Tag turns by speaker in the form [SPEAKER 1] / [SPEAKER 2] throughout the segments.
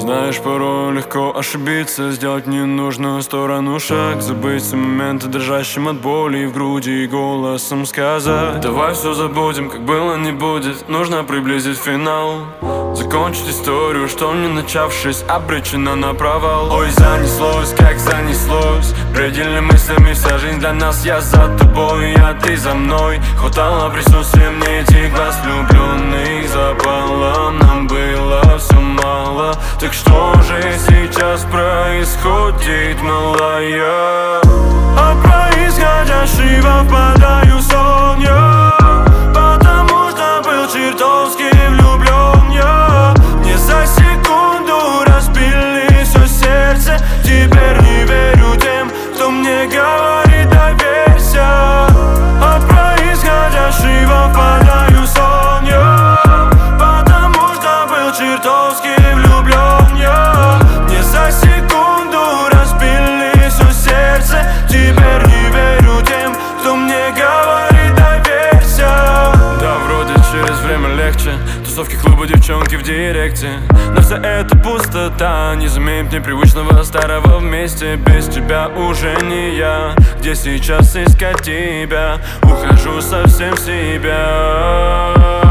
[SPEAKER 1] Знаешь, порой легко ошибиться, сделать ненужную сторону шаг, забыть все моменты, дрожащим от боли и в груди, и голосом сказать: давай все забудем, как было не будет, нужно приблизить финал, закончить историю, что не начавшись, обречена на провал. Ой, занеслось, как занеслось, предельными мыслями вся жизнь для нас. Я за тобой, а ты за мной. Хватало присутствия мне этих глаз влюбленных. Запалом нам было все мало. Так что же сейчас происходит, малая? От происходящего впадаю в сон я, потому что был чертовски влюблен я. Мне за секунду разбили все сердце. Теперь не верю тем, кто мне говорит: доверься. От происходящего впадаю в сон я, потому что был чертовски влюблен я. Мне за секунду разбили все сердце. Теперь не верю тем, кто мне говорит: доверься. Да, вроде через время легче, тусовки, клубы, девчонки в директе, но вся эта пустота не заменит мне привычного старого вместе. Без тебя уже не я. Где сейчас искать тебя? Ухожу совсем в себя.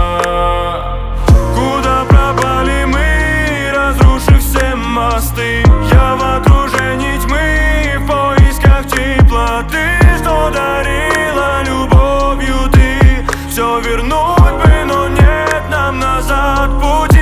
[SPEAKER 1] Куда пропали мы, разрушив все мосты? Я в окружении тьмы, в поисках теплоты, что дарила любовью ты. Все вернуть бы, но нет нам назад пути.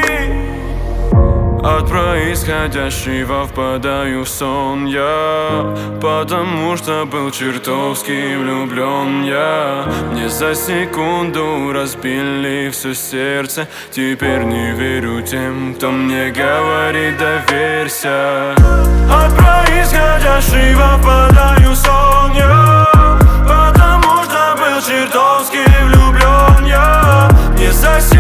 [SPEAKER 1] От происходящего впадаю в сон я, потому что был чертовски влюблен я. Мне за секунду разбили все сердце. Теперь не верю тем, кто мне говорит: доверься. От происходящего впадаю в сон я, потому что был чертовски влюблен я. Мне за